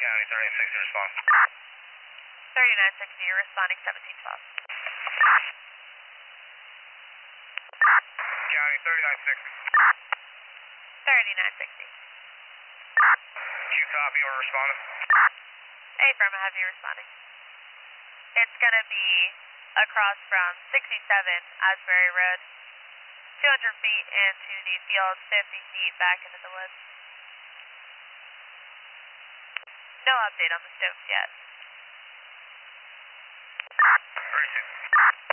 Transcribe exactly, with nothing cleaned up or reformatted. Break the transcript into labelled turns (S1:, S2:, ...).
S1: County, thirty-nine sixty, respond.
S2: thirty-nine sixty, you're responding seventeen twelve.
S1: County, thirty-nine sixty.
S2: thirty-nine sixty.
S1: Q copy, or responding?
S2: Affirm, I have you responding. It's going to be across from sixty-seven Asbury Road, two hundred feet into the field, fifty feet back into the woods. No update on the Stokes yet.
S1: Appreciate it.